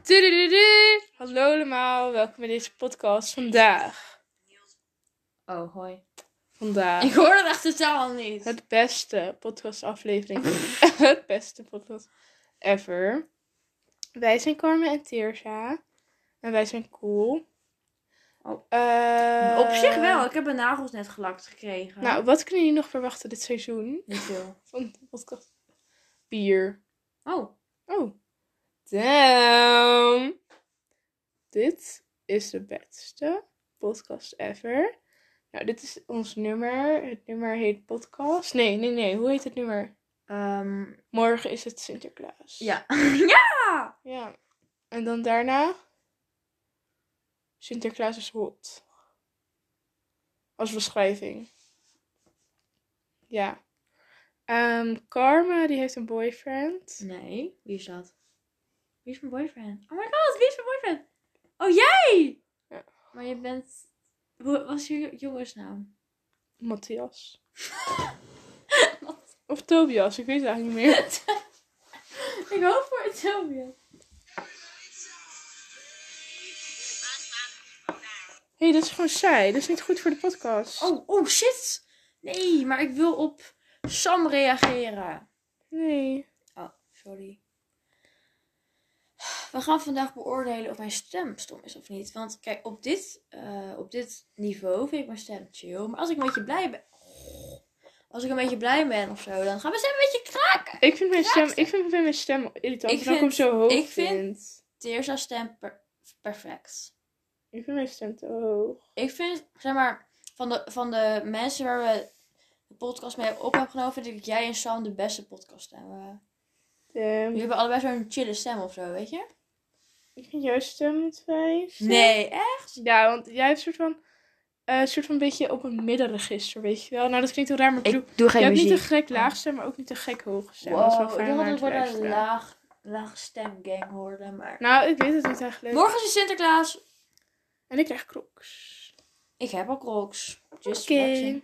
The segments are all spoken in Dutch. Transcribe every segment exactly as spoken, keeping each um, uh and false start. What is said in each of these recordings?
Tudududu. Hallo allemaal, welkom bij deze podcast vandaag. Oh, hoi. Vandaag. Ik hoor het echt totaal niet. Het beste podcastaflevering. Het beste podcast ever. Wij zijn Carmen en Teersa. En wij zijn cool. Oh. Uh, Op zich wel. Ik heb mijn nagels net gelakt gekregen. Nou, wat kunnen jullie nog verwachten dit seizoen? Niet veel. Van de podcast. Bier. Oh. Oh. Damn. Dit is de beste podcast ever. Nou, dit is ons nummer. Het nummer heet podcast. Nee, nee, nee. Hoe heet het nummer? Um, Morgen is het Sinterklaas. ja. ja! Ja. En dan daarna. Sinterklaas is hot. Als beschrijving. Ja. Um, Karma, die heeft een boyfriend. Nee. Wie is dat? Wie is mijn boyfriend? Oh my god, wie is mijn boyfriend? Oh, jij! Ja. Maar je bent... Hoe was je jongensnaam? Matthias. Of Tobias, ik weet het eigenlijk niet meer. Ik hoop voor het Tobias. Hé, hey, dat is gewoon saai. Dat is niet goed voor de podcast. Oh, oh shit! Nee, maar ik wil op Sam reageren. Nee. Oh, sorry. We gaan vandaag beoordelen of mijn stem stom is of niet. Want kijk, op dit, uh, op dit niveau vind ik mijn stem chill. Maar als ik een beetje blij ben... Als ik een beetje blij ben of zo, dan gaat mijn stem een beetje kraken. Ik vind mijn stem, ik vind mijn stem irritant. Ik vind ik hem zo hoog ik vind. vind Teersa's stem per, perfect. Ik vind mijn stem te hoog. Ik vind, zeg maar, van de, van de mensen waar we de podcast mee op hebben genomen, vind ik dat jij en Sam de beste podcast hebben. Damn. Jullie hebben allebei zo'n chille stem of zo, weet je? Ik vind jouw stem het fijnst. Nee, echt? Ja, want jij hebt een soort van, uh, soort van een beetje op een middenregister, weet je wel. Nou, dat klinkt heel raar, maar ik bedoel, ik doe geen je hebt muziek. niet een gek laag stem, maar ook niet een gek hoge stem. Wow, dat is wel fijn ik om dacht naar dat te het wordt een luisteren. laag, laag stemgang hoorde, maar... Nou, ik weet het niet eigenlijk. Morgen is het Sinterklaas. En ik krijg crocs. Ik heb al crocs. Just Oké. flexing.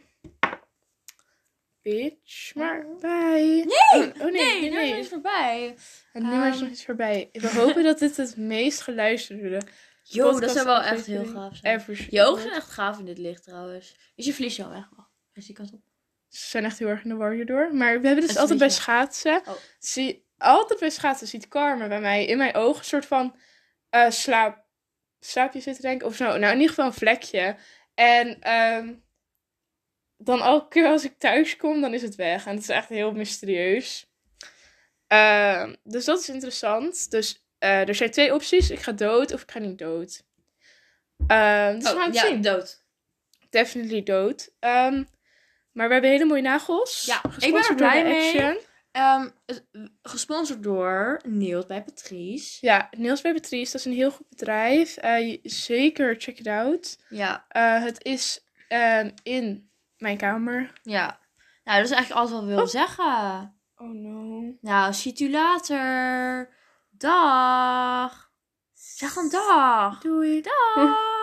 Bitch, maar Oh. bye. Nee, Oh, oh, nee, nee, nee, dat nee. is voorbij. Het nummer is Um, nog niet voorbij. We hopen dat dit het meest geluisterde Yo, dat zou wel echt heel gaaf zijn. ever Je ogen zijn echt gaaf in dit licht trouwens. Is je vlies al weg? Oh, is die kant op? Ze zijn echt heel erg in de war hierdoor. Maar we hebben dus Het altijd bij vlies schaatsen. Oh. Zie, altijd bij schaatsen ziet Carmen bij mij in mijn ogen een soort van uh, slaap, slaapje zitten denken. Of zo. Nou, in ieder geval een vlekje. En um, dan elke keer als ik thuis kom, dan is het weg. En het is echt heel mysterieus. Uh, dus dat is interessant. Dus uh, er zijn twee opties. Ik ga dood of ik ga niet dood. Uh, dus we gaan het ja, zien. dood. Definitely dood. Um, maar we hebben hele mooie nagels. Ja, Gesponsord ik ben er blij door de mee. Action. Um, het, gesponsord door Niels bij Patrice. Ja, Niels bij Patrice. Dat is een heel goed bedrijf. Uh, zeker check it out. Ja. Uh, het is uh, in mijn kamer. Ja. Nou, dat is eigenlijk alles wat we willen Oh. zeggen. Oh no. Nou, ziet u later. Dag. Zeg een dag. Doei. Dag.